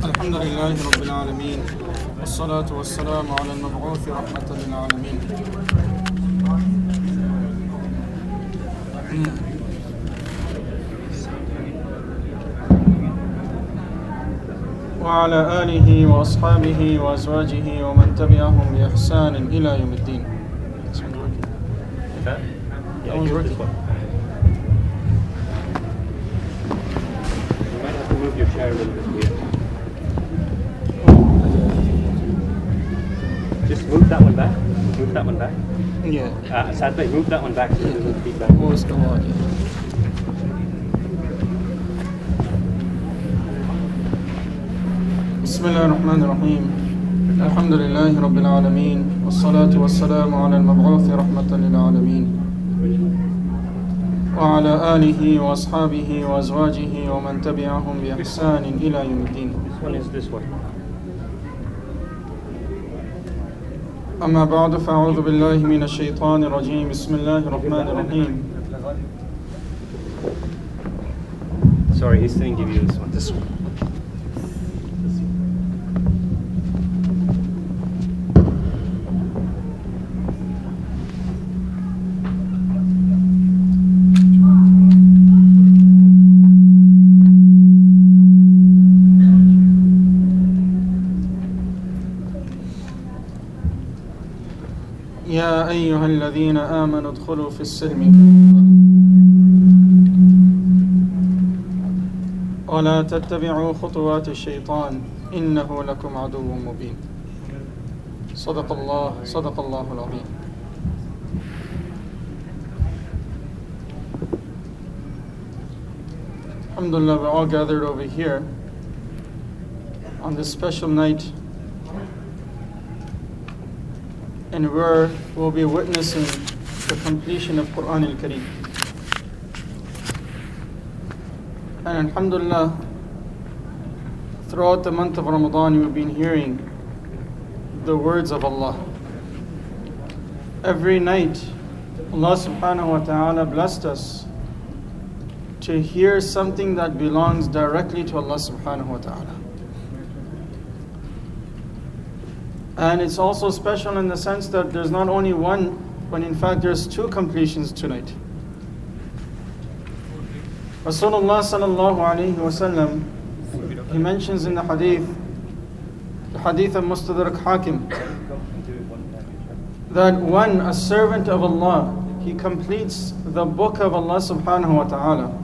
الحمد لله رب العالمين والصلاة والسلام على المبعوث رحمة للعالمين وعلى آله وأصحابه وأزواجه ومن تبعهم بإحسان إلى يوم الدين. That one's working. You might have to move your chair a little bit weird. Just move that one back. Move that one back. Yeah. Sad bhai, move that one back so it doesn't feedback. What's going on? بسم الله الرحمن الرحيم. الحمد لله رب العالمين والصلاة والسلام على المبعوث رحمة للعالمين وعلى آله وأصحابه وأزواجه ومن تبعهم بإحسان إلى يوم الدين. This one is this one. أما بعد فأعوذ بالله من الشيطان الرجيم. بسم الله الرحمن الرحيم. Sorry, he's saying give you this one. This one. يا أيها الذين آمنوا ادخلوا في السلم ولا تتبعوا خطوات الشيطان إنه لكم عدو مبين. صدق الله العظيم. Alhamdulillah, we're all gathered over here on this special night, and we'll be witnessing the completion of Quran al-Kareem. And alhamdulillah, throughout the month of Ramadan, we've been hearing the words of Allah. Every night, Allah subhanahu wa ta'ala blessed us to hear something that belongs directly to Allah subhanahu wa ta'ala. And it's also special in the sense that there's not only one, but in fact there's two completions tonight. Rasulullah sallallahu alayhi wa sallam, he mentions in the hadith of Mustadrak Hakim, that when a servant of Allah, he completes the book of Allah subhanahu wa ta'ala,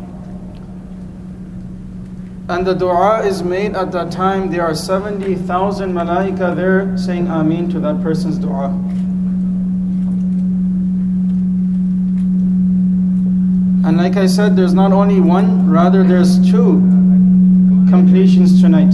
and the dua is made at that time, there are 70,000 malaika there saying Ameen to that person's dua. And like I said, there's not only one, rather there's two completions tonight.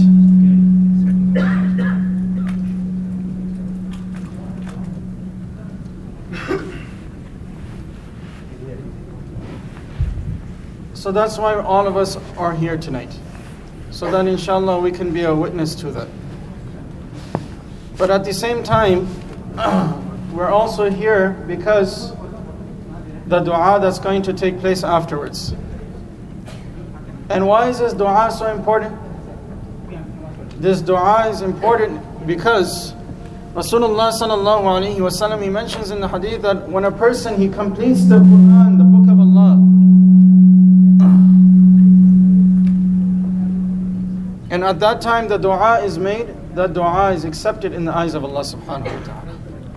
So that's why all of us are here tonight, so that inshallah we can be a witness to that. But at the same time, we're also here because the dua that's going to take place afterwards. And why is this dua so important? This dua is important because Rasulullah sallallahu alaihi wasallam, he mentions in the hadith that when a person, he completes the Quran, the book of Allah, and at that time the dua is made, that dua is accepted in the eyes of Allah subhanahu wa ta'ala.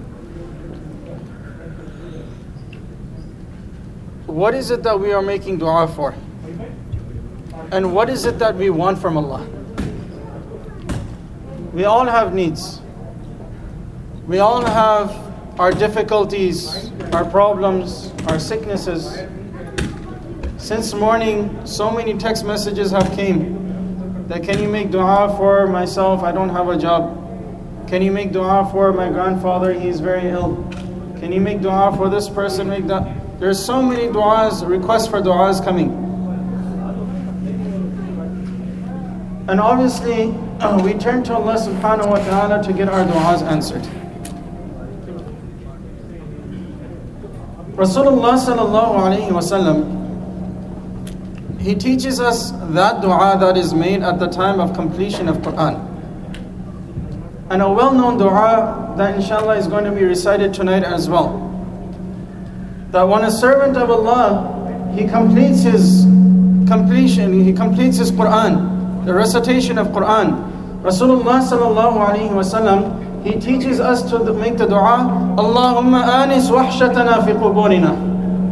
What is it that we are making dua for? And what is it that we want from Allah? We all have needs. We all have our difficulties, our problems, our sicknesses. Since morning, so many text messages have came. That can you make dua for myself? I don't have a job. Can you make dua for my grandfather? He's very ill. Can you make dua for this person? Make that. There's so many du'as, requests for du'as coming. And obviously, we turn to Allah subhanahu wa ta'ala to get our du'as answered. Rasulullah sallallahu alayhi wa sallam, he teaches us that dua that is made at the time of completion of Quran. And a well-known dua that inshallah is going to be recited tonight as well. That when a servant of Allah, he completes his Quran, the recitation of Quran, Rasulullah sallallahu alaihi wasallam, he teaches us to make the dua, Allahumma anis wahshatana fi quburina.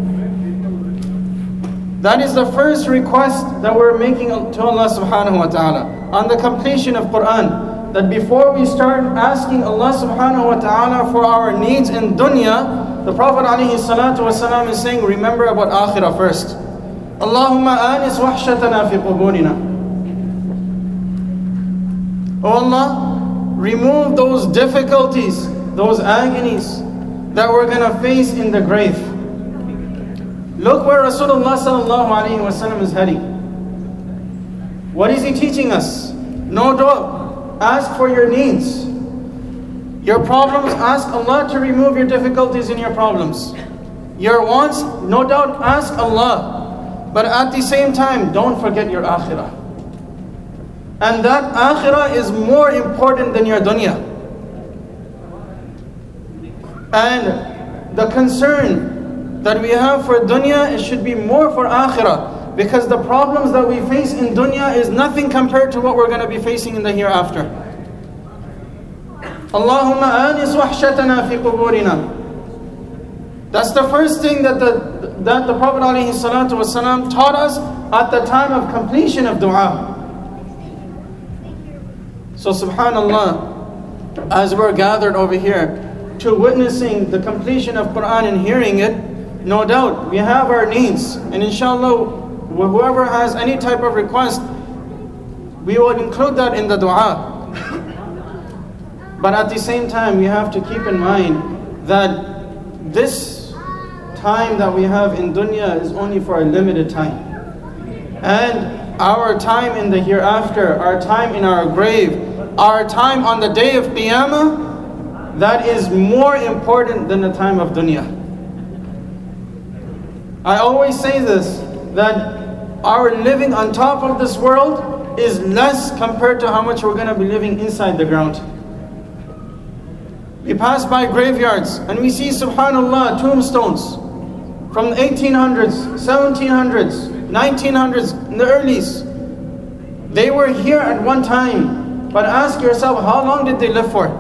That is the first request that we're making to Allah subhanahu wa ta'ala on the completion of Quran. That before we start asking Allah subhanahu wa ta'ala for our needs in dunya, the Prophet alayhi salatu wasalam is saying, remember about akhirah first. Allahumma anis wahshatana fi quburina. Oh Allah, remove those difficulties, those agonies that we're going to face in the grave. Look where Rasulullah sallallahu alaihi wasallam is heading. What is he teaching us? No doubt, ask for your needs. Your problems, ask Allah to remove your difficulties in your problems. Your wants, no doubt, ask Allah. But at the same time, don't forget your akhirah. And that akhirah is more important than your dunya. And the concern that we have for dunya, it should be more for akhirah. Because the problems that we face in dunya is nothing compared to what we're going to be facing in the hereafter. Allahumma anis wahshatana fi quburina. That's the first thing that the Prophet ﷺ taught us at the time of completion of dua. So subhanallah, as we're gathered over here to witnessing the completion of Quran and hearing it, no doubt we have our needs, and inshallah whoever has any type of request, we will include that in the dua. But at the same time, we have to keep in mind that this time that we have in dunya is only for a limited time. And our time in the hereafter, our time in our grave, our time on the day of Qiyamah, that is more important than the time of dunya. I always say this, that our living on top of this world is less compared to how much we're going to be living inside the ground. We pass by graveyards and we see, subhanallah, tombstones from the 1800s, 1700s, 1900s, in the earlys. They were here at one time, but ask yourself, how long did they live for?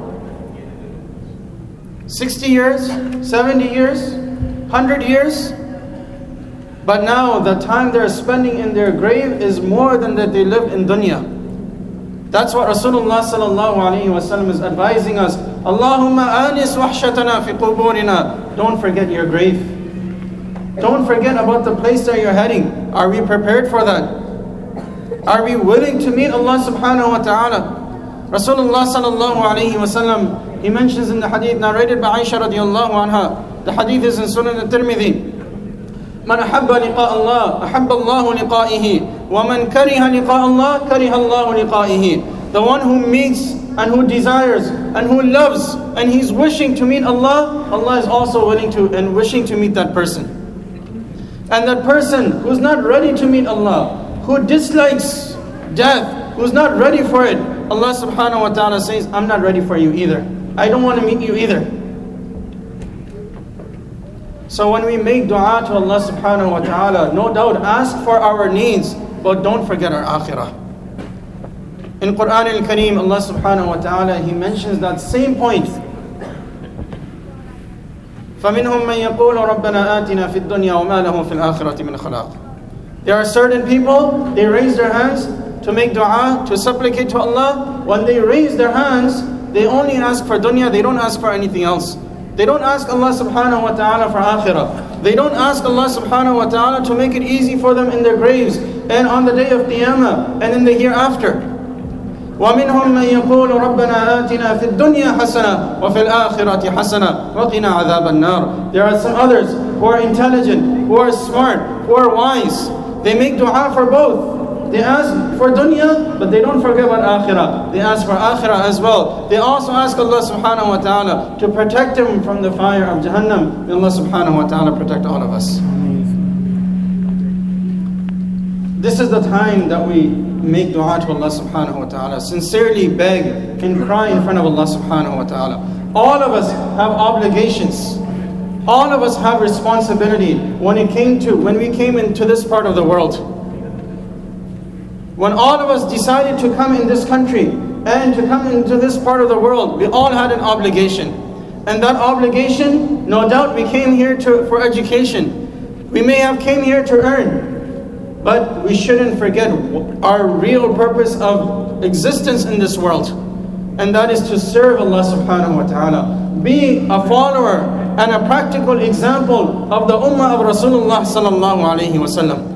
60 years, 70 years, 100 years? But now the time they're spending in their grave is more than that they lived in dunya. That's what Rasulullah sallallahu alaihi wasallam is advising us. Allahumma anis wahshatana fi quburina. Don't forget your grave. Don't forget about the place that you're heading. Are we prepared for that? Are we willing to meet Allah subhanahu wa ta'ala? Rasulullah sallallahu alaihi wasallam, he mentions in the hadith narrated by Aisha radiallahu anha. The hadith is in Sunan al-Tirmidhi. من أحب لقاء الله أحب الله لقائه ومن كره لقاء الله كره الله لقائه. The one who meets and who desires and who loves and he's wishing to meet Allah, Allah is also willing to and wishing to meet that person. And that person who's not ready to meet Allah, who dislikes death, who's not ready for it, Allah subhanahu wa ta'ala says, I'm not ready for you either. I don't want to meet you either. So when we make dua to Allah subhanahu wa ta'ala, no doubt ask for our needs, but don't forget our akhirah. In Quran al-Kareem, Allah subhanahu wa ta'ala, He mentions that same point. فَمِنْهُمْ مَنْ يَقُولُ رَبَّنَا آتِنَا فِي الدُّنْيَا وَمَا لَهُ فِي الْآخِرَةِ مِنْ خَلَاقٍ. There are certain people, they raise their hands to make dua, to supplicate to Allah. When they raise their hands, they only ask for dunya, they don't ask for anything else. They don't ask Allah subhanahu wa ta'ala for akhirah. They don't ask Allah subhanahu wa ta'ala to make it easy for them in their graves and on the day of Qiyamah and in the hereafter. وَمِنْهُمْ مَنْ يَقُولُ رَبَّنَا آتِنَا فِي الدُّنْيَا حَسَنَةً وَفِي الْآخِرَةِ حَسَنَةً وَقِنَا عَذَابَ النَّارِ. There are some others who are intelligent, who are smart, who are wise. They make dua for both. They ask for dunya, but they don't forget about akhirah. They ask for akhirah as well. They also ask Allah subhanahu wa ta'ala to protect them from the fire of Jahannam. May Allah subhanahu wa ta'ala protect all of us. This is the time that we make dua to Allah subhanahu wa ta'ala. Sincerely beg and cry in front of Allah subhanahu wa ta'ala. All of us have obligations. All of us have responsibility when we came into this part of the world. When all of us decided to come in this country and to come into this part of the world, we all had an obligation. And that obligation, no doubt we came here for education. We may have came here to earn, but we shouldn't forget our real purpose of existence in this world. And that is to serve Allah subhanahu wa ta'ala. Be a follower and a practical example of the ummah of Rasulullah sallallahu alayhi wa sallam.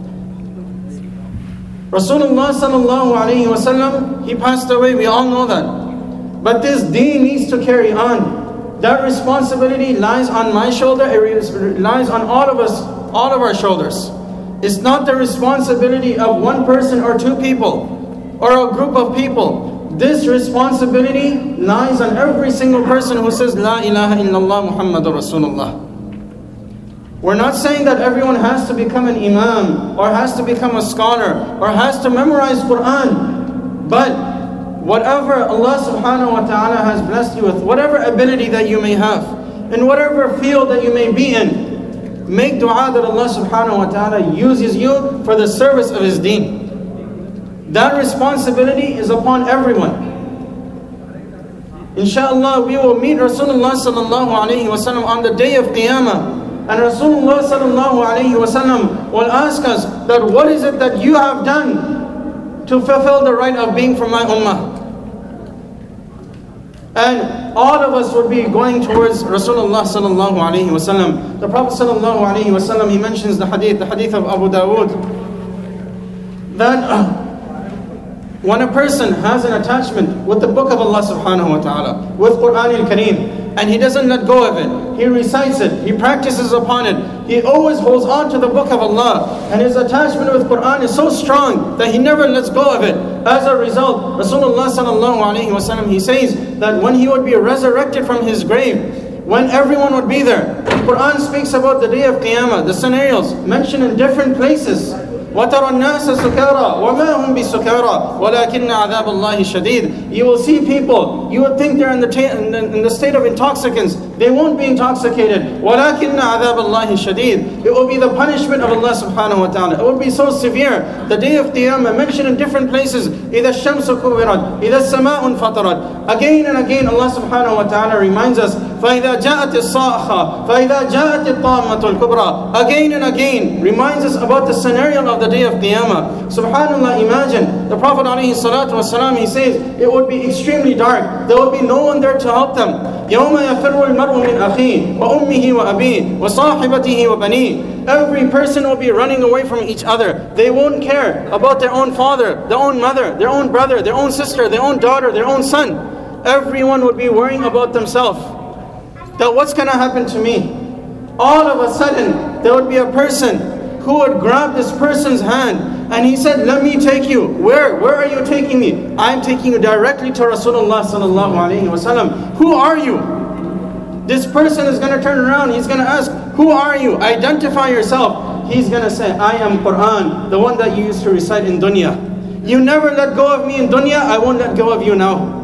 Rasulullah sallallahu alayhi wa sallam, he passed away, we all know that. But this deen needs to carry on. That responsibility lies on my shoulder, it lies on all of us, all of our shoulders. It's not the responsibility of one person or two people or a group of people. This responsibility lies on every single person who says La ilaha illallah Muhammadur Rasulullah. We're not saying that everyone has to become an imam or has to become a scholar or has to memorize Quran. But whatever Allah subhanahu wa ta'ala has blessed you with, whatever ability that you may have, in whatever field that you may be in, make dua that Allah subhanahu wa ta'ala uses you for the service of His deen. That responsibility is upon everyone. Inshallah, we will meet Rasulullah sallallahu alayhi wa sallam on the day of Qiyamah. And Rasulullah sallallahu alayhi wa sallam will ask us that what is it that you have done to fulfill the right of being from my ummah? And all of us would be going towards Rasulullah sallallahu alayhi wa sallam. The Prophet sallallahu alayhi wa sallam, he mentions the hadith of Abu Dawood, that when a person has an attachment with the book of Allah subhanahu wa ta'ala, with Quran al-Kareem, and he doesn't let go of it, he recites it, he practices upon it, he always holds on to the book of Allah, and his attachment with Quran is so strong that he never lets go of it. As a result, Rasulullah sallallahu alayhi wa sallam, he says that when he would be resurrected from his grave, when everyone would be there, Quran speaks about the day of Qiyamah, the scenarios mentioned in different places. وَتَرَى النَّاسَ سُكَارَى وَمَا هُمْ بِسُكَارَى وَلَكِنَّ عَذَابَ اللَّهِ شَدِيدٌ. You will see people, you would think they're in the state of intoxicants. They won't be intoxicated. وَلَكِنَّ عَذَابَ اللَّهِ شَدِيدٌ. It will be the punishment of Allah subhanahu wa ta'ala. It will be so severe. The day of Qiyamah mentioned in different places. إِذَا الشَّمْسُ كُوِّرَتْ إِذَا السَّمَاءُ انْفَطَرَتْ. Again and again Allah subhanahu wa ta'ala reminds us, فَإِذَا جَاءَتِ الصَّاخَةُ فَإِذَا جَاءَتِ الطَّامَّةُ الْكُبْرَى. Again and again reminds us about the scenario of the day of Qiyamah. Subhanallah, imagine the Prophet ﷺ, he says it would be extremely dark. There would be no one there to help them. يَوْمَ يَفِرُّ الْمَرْءُ مِنْ أَخِيهِ وَأُمِّهِ وَأَبِيهِ وَصَاحِبَتِهِ وَبَنِيهِ. Every person will be running away from each other. They won't care about their own father, their own mother, their own brother, their own sister, their own daughter, their own son. Everyone would be worrying about themselves. That what's going to happen to me? All of a sudden, there would be a person who would grab this person's hand and he said, let me take you. Where are you taking me? I'm taking you directly to Rasulullah sallallahu alayhi wa sallam. Who are you? This person is going to turn around. He's going to ask, who are you? Identify yourself. He's going to say, I am Quran, the one that you used to recite in dunya. You never let go of me in dunya, I won't let go of you now.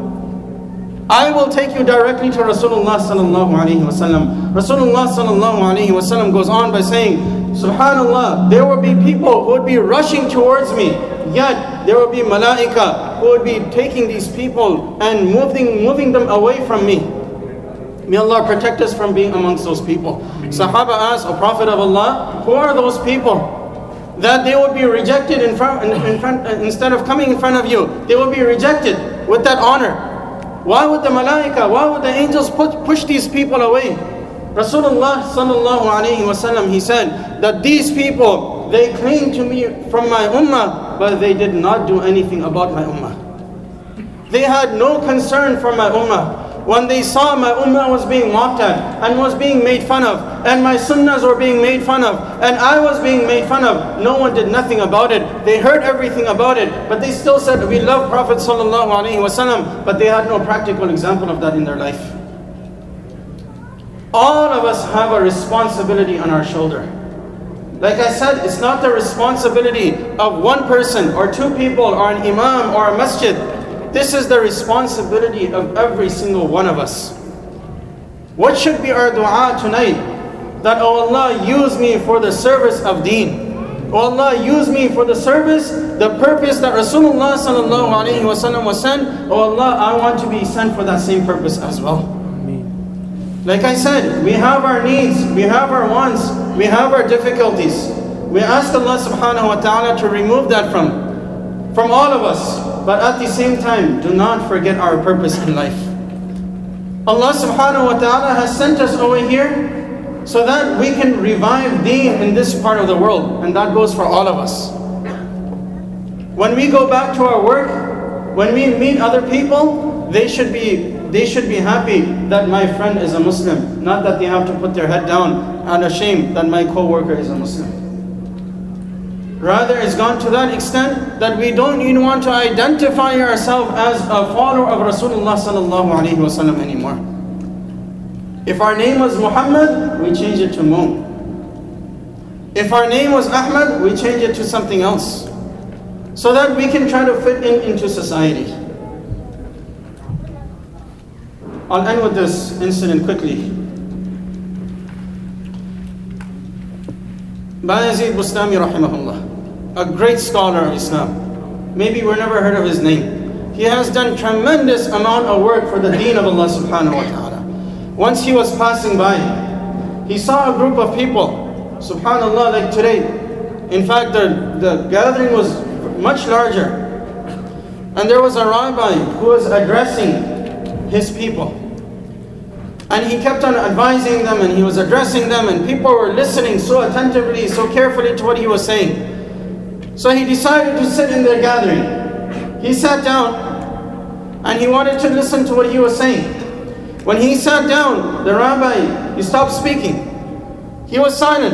I will take you directly to Rasulullah sallallahu alayhi wa sallam. Rasulullah sallallahu alayhi wa sallam goes on by saying, Subhanallah, there will be people who would be rushing towards me, yet there will be malaika who would be taking these people and moving them away from me. May Allah protect us from being amongst those people. Sahaba asked, O Prophet of Allah, who are those people? That they would be rejected instead of coming in front of you. They will be rejected with that honor. Why would the malaika, why would the angels push these people away? Rasulullah sallallahu alayhi wa sallam, he said that these people, they came to me from my ummah, but they did not do anything about my ummah. They had no concern for my ummah. When they saw my ummah was being mocked at and was being made fun of, and my sunnahs were being made fun of, and I was being made fun of, no one did nothing about it. They heard everything about it, but they still said, we love Prophet sallallahu alaihi wasallam, but they had no practical example of that in their life. All of us have a responsibility on our shoulder. Like I said, it's not the responsibility of one person or two people or an imam or a masjid. This is the responsibility of every single one of us. What should be our dua tonight? That, oh Allah, use me for the service of deen. Oh Allah, use me for the service, the purpose that Rasulullah sallallahu alaihi wasallam was sent. Oh Allah, I want to be sent for that same purpose as well. Like I said, we have our needs, we have our wants, we have our difficulties. We ask Allah subhanahu wa ta'ala to remove that from all of us. But at the same time, do not forget our purpose in life. Allah subhanahu wa ta'ala has sent us over here so that we can revive deen in this part of the world. And that goes for all of us. When we go back to our work, when we meet other people, they should be happy that my friend is a Muslim. Not that they have to put their head down and ashamed that my co-worker is a Muslim. Rather, it's gone to that extent that we don't even want to identify ourselves as a follower of Rasulullah sallallahu alaihi wasallam anymore. If our name was Muhammad, we change it to Moon. If our name was Ahmad, we change it to something else, so that we can try to fit into society. I'll end with this incident quickly. Bayazid Bustami rahimahullah, a great scholar of Islam. Maybe we've never heard of his name. He has done tremendous amount of work for the deen of Allah subhanahu wa ta'ala. Once he was passing by, he saw a group of people, subhanallah, like today. In fact, the gathering was much larger. And there was a rabbi who was addressing his people. And he kept on advising them, and he was addressing them, and people were listening so attentively, so carefully to what he was saying. So he decided to sit in their gathering. He sat down, and he wanted to listen to what he was saying. When he sat down, the rabbi, he stopped speaking. He was silent.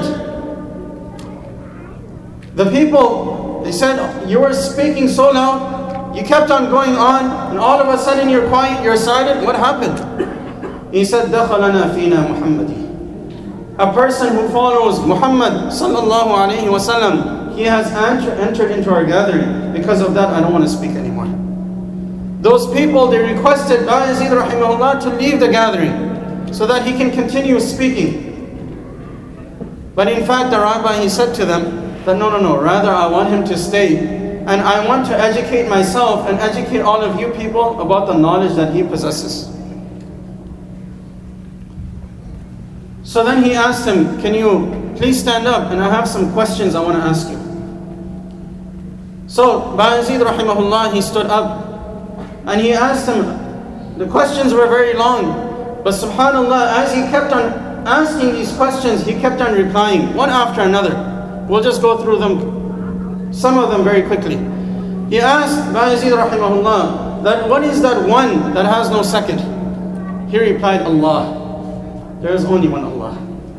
The people, they said, you were speaking so loud, you kept on going on, and all of a sudden you're quiet, you're silent. What happened? He said, دَخَلَنَا فِينَا مُحَمَّدِ. A person who follows Muhammad sallallahu alayhi wa sallam, he has entered into our gathering. Because of that, I don't want to speak anymore. Those people, they requested Bayazid rahimahullah to leave the gathering so that he can continue speaking. But in fact, the rabbi, he said to them that no, rather I want him to stay, and I want to educate myself and educate all of you people about the knowledge that he possesses. So then he asked him, can you please stand up, and I have some questions I want to ask you. So Bayazid rahimahullah, he stood up and he asked him. The questions were very long, but subhanallah, as he kept on asking these questions, he kept on replying one after another. We'll just go through them, some of them very quickly. He asked Bayazid rahimahullah that what is that one that has no second? He replied, Allah. There is only one Allah.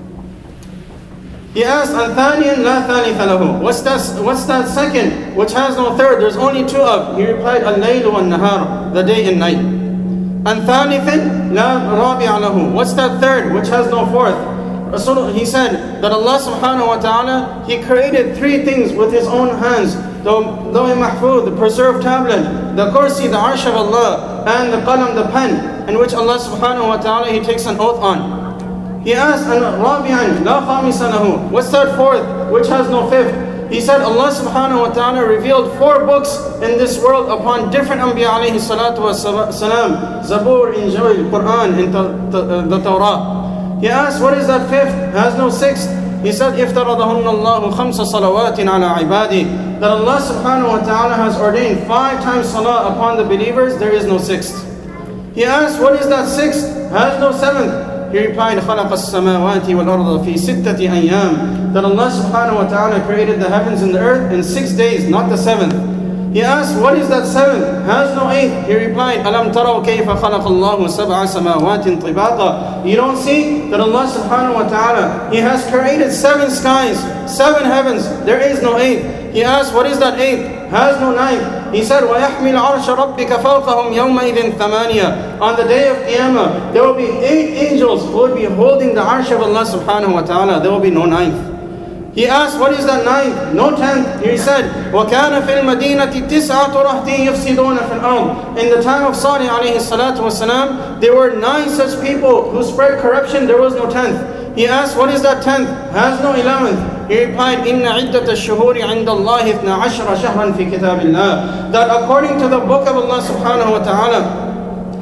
He asked, Al-Thaniyan la thalitha lahu. What's that second which has no third? There's only two of. He replied, Al-Laylu wal-Nahar, the day and night. Al-Thalithin la rabi'a lahu. What's that third which has no fourth? He said that Allah subhanahu wa ta'ala, He created three things with His own hands. The Lawh Mahfuz, the preserved tablet, the Kursi, the Arsh of Allah, and the Qalam, the pen, in which Allah subhanahu wa ta'ala, He takes an oath on. He asked, Rabi'an la khamisa lahu. What's that fourth which has no fifth? He said Allah subhanahu wa ta'ala revealed 4 books in this world upon different Anbiya alayhi salatu wa salam. Zabur, Injil, Quran, and the Torah. He asked, what is that fifth? Has no sixth. He said, افترضهن الله 5 صلوات على عباده. That Allah subhanahu wa ta'ala has ordained 5 times salah upon the believers, there is no sixth. He asked, what is that sixth? Has no seventh. He replied, خلق السماوات والأرض في 6 أيام. That Allah subhanahu wa ta'ala created the heavens and the earth in 6 days, not the 7th. He asked, what is that 7th? Has no 8th. He replied, ألم تروا كيف خلق الله 7 سماوات طباقا. You don't see that Allah subhanahu wa ta'ala, He has created 7 skies, 7 heavens. There is no 8th. He asked, what is that 8th? Has no 9th. He said, وَيَحْمِلْ عَرْشَ رَبِّكَ فَوْقَهُمْ يَوْمَئِذٍ ثَمَانِيَةً. On the day of Qiyamah, there will be 8 angels who will be holding the Arsh of Allah subhanahu wa ta'ala. There will be no 9th. He asked, what is that ninth? No 10th. He said, وَكَانَ فِي الْمَدِينَةِ تِسْعَةُ رَهْطٍ يُفْسِدُونَ فِي الْأَرْضِ. In the time of Salih alayhi salatu wasalam, there were 9 such people who spread corruption. There was no 10th. He asked, what is that 10th? Has no 11th. He replied, إِنَّ عِدَّةَ الشُّهُورِ عِنْدَ اللَّهِ 12 شَهْرًا فِي كِتَابِ اللَّهِ. That according to the book of Allah subhanahu wa ta'ala,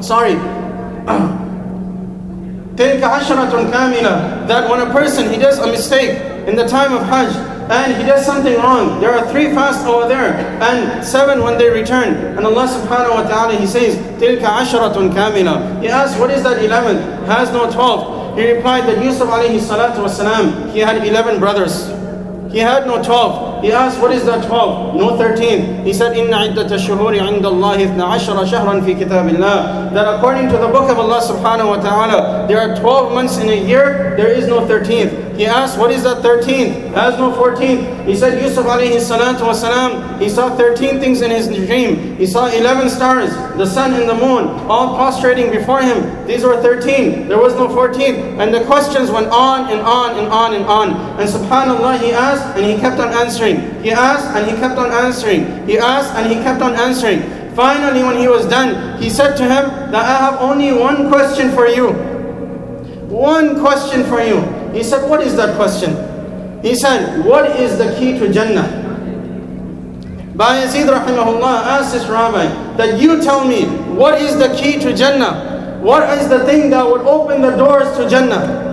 تِلْكَ عَشْرَةٌ كَامِلَةٌ. That when a person, he does a mistake in the time of Hajj, and he does something wrong, there are 3 fasts over there, and 7 when they return. And Allah subhanahu wa ta'ala, He says, تِلْكَ عَشْرَةٌ كَامِلَةٌ. He asked, what is that 11th? Has no 12. He replied that Yusuf alayhi salatu wasalam, he had 11 brothers. He had no 12. He asked, what is that 12? No 13. He said, إِنَّ عِدَّةَ الشُّهُورِ عِنْدَ اللَّهِ 12 شَهْرًا فِي كِتَابِ اللَّهِ. That according to the book of Allah subhanahu wa ta'ala, there are 12 months in a year, there is no 13th. He asked, what is that 13th? Has no 14th. He said, Yusuf alayhi salatu wasalam, he saw 13 things in his dream. He saw 11 stars, the sun and the moon, all prostrating before him. These were 13. There was no 14th. And the questions went on and on and on and on. And subhanallah, he asked and he kept on answering. He asked and he kept on answering. He asked and he kept on answering. Finally, when he was done, he said to him that I have only one question for you. One question for you. He said, what is that question? He said, what is the key to Jannah? Bayazid rahimahullah asked this rabbi that you tell me, what is the key to Jannah? What is the thing that would open the doors to Jannah?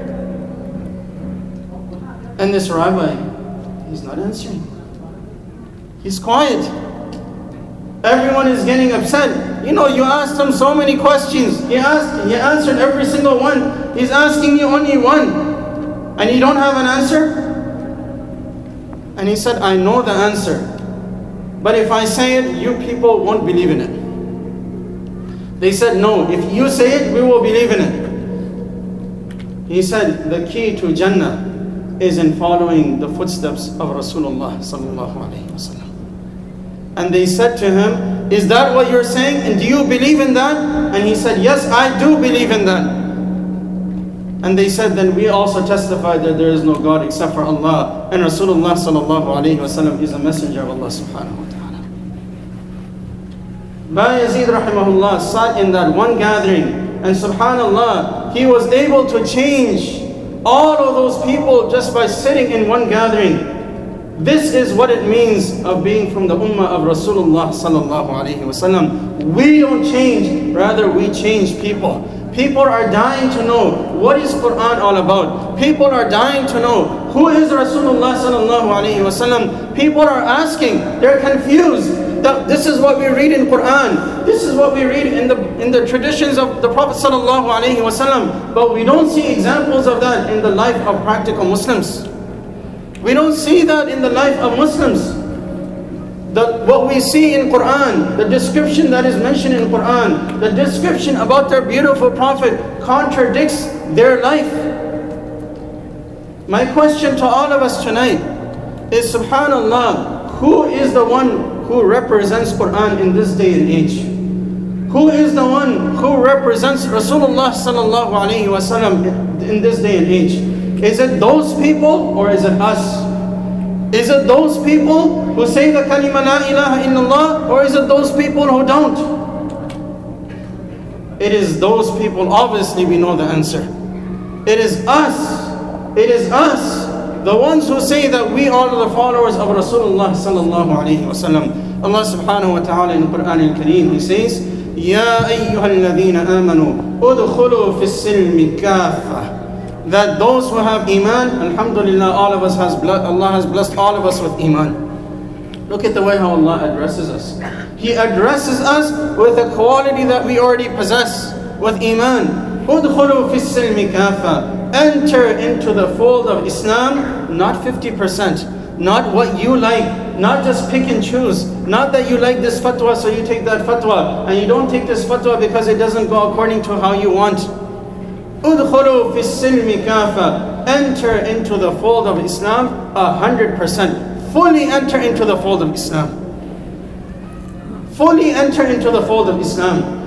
And this rabbi, he's not answering. He's quiet. Everyone is getting upset. You know, you asked him so many questions. He answered every single one. He's asking you only one. And you don't have an answer? And he said, I know the answer. But if I say it, you people won't believe in it. They said, no, if you say it, we will believe in it. He said, the key to Jannah is in following the footsteps of Rasulullah sallallahu alaihi wasallam. And they said to him, is that what you're saying? And do you believe in that? And he said, yes, I do believe in that. And they said, then we also testify that there is no God except for Allah. And Rasulullah sallallahu alaihi wasallam is a messenger of Allah subhanahu wa ta'ala. Bayazid rahimahullah sat in that one gathering. And subhanallah, he was able to change all of those people just by sitting in one gathering. This is what it means of being from the ummah of Rasulullah sallallahu alaihi wasallam. We don't change, rather we change people. People are dying to know what is Quran all about. People are dying to know who is Rasulullah sallallahu alaihi wasallam. People are asking, they're confused. That this is what we read in Quran. This is what we read in the traditions of the Prophet sallallahu alaihi wasallam. But we don't see examples of that in the life of practical Muslims. We don't see that in the life of Muslims. What we see in Quran, the description that is mentioned in Quran, the description about their beautiful Prophet contradicts their life. My question to all of us tonight is, subhanallah, who is the one who represents Quran in this day and age? Who is the one who represents Rasulullah sallallahu alaihi wasallam in this day and age? Is it those people or is it us? Is it those people who say the kalima la ilaha illallah, or is it those people who don't? It is those people. Obviously we know the answer. It is us. It is us. The ones who say that we are the followers of Rasulullah sallallahu alaihi wasallam. Allah subhanahu wa ta'ala in Quran al-Kareem, He says, Ya ayyuhalladhina amanu, udkhulu fis silmi kaffah. That those who have Iman, alhamdulillah, Allah has blessed all of us with Iman. Look at the way how Allah addresses us. He addresses us with a quality that we already possess, with Iman. Udkhulu fis silmi kafa. Enter into the fold of Islam, not 50%, not what you like, not just pick and choose, not that you like this fatwa so you take that fatwa, and you don't take this fatwa because it doesn't go according to how you want. Udkhulu fis silmi kafa. Enter into the fold of Islam 100%. Fully enter into the fold of Islam. Fully enter into the fold of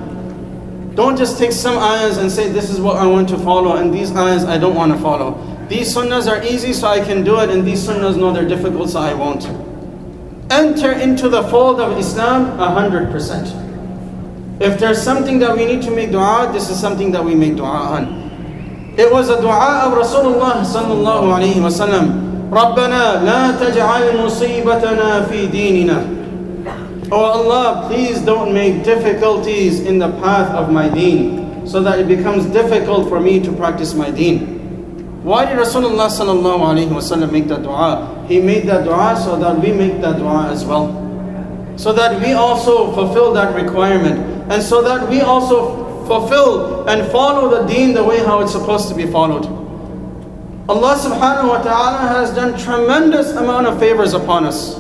Islam. Don't just take some ayahs and say this is what I want to follow and these ayahs I don't want to follow. these sunnahs are easy so I can do it, and these sunnahs, no, they're difficult so I won't. Enter into the fold of Islam 100%. If there's something that we need to make dua, this is something that we make dua on. It was a dua of Rasulullah sallallahu alayhi wa sallam. رَبَّنَا لَا تَجْعَلْ مُصِيبَتَنَا فِي دِينِنَا. Oh Allah, please don't make difficulties in the path of my deen, so that it becomes difficult for me to practice my deen. Why did Rasulullah sallallahu alayhi wa sallam make that dua? He made that dua so that we make that dua as well. So that we also fulfill that requirement. And so that we also fulfill and follow the deen the way how it's supposed to be followed. Allah subhanahu wa ta'ala has done tremendous amount of favors upon us.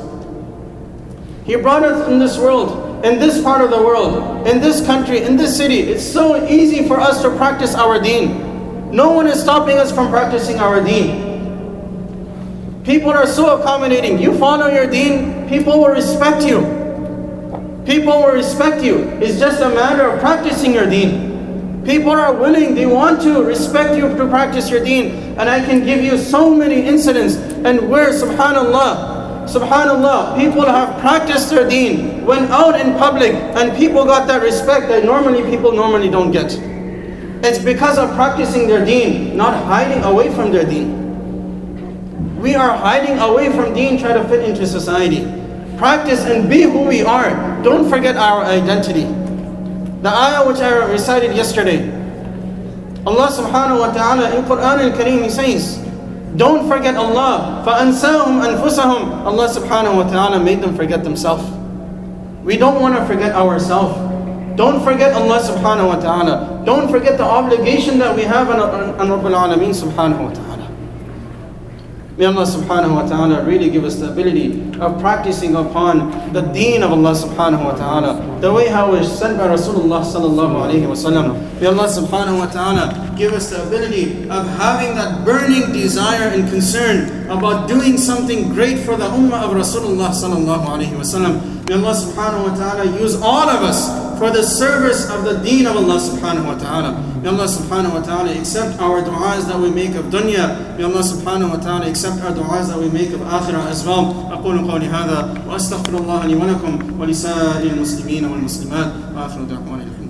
He brought us in this world, in this part of the world, in this country, in this city. It's so easy for us to practice our deen. No one is stopping us from practicing our deen. People are so accommodating. You follow your deen, people will respect you. People will respect you. It's just a matter of practicing your deen. People are willing, they want to respect you to practice your deen. And I can give you so many incidents and where, subhanallah, people have practiced their deen, went out in public, and people got that respect that people normally don't get. It's because of practicing their deen, not hiding away from their deen. We are hiding away from deen, try to fit into society. Practice and be who we are. Don't forget our identity. The ayah which I recited yesterday, Allah subhanahu wa ta'ala in Quran al-Kareem, He says, don't forget Allah. فَأَنْسَاهُمْ أَنفُسَهُمْ. Allah subhanahu wa ta'ala made them forget themselves. We don't want to forget ourselves. Don't forget Allah subhanahu wa ta'ala. Don't forget the obligation that we have on Rabbul Alameen subhanahu wa ta'ala. May Allah subhanahu wa ta'ala really give us the ability of practicing upon the deen of Allah subhanahu wa ta'ala, the way how it was sent by Rasulullah sallallahu alayhi wa sallam. May Allah subhanahu wa ta'ala give us the ability of having that burning desire and concern about doing something great for the ummah of Rasulullah sallallahu alayhi wa sallam. May Allah subhanahu wa ta'ala use all of us for the service of the deen of Allah subhanahu wa ta'ala. May Allah subhanahu wa ta'ala accept our du'as that we make of dunya. May Allah subhanahu wa ta'ala accept our du'as that we make of akhirah as well. أقول قولي هذا وأستغفر الله لي ولكم ولسائر المسلمين والمسلمات وآخر دعوانا.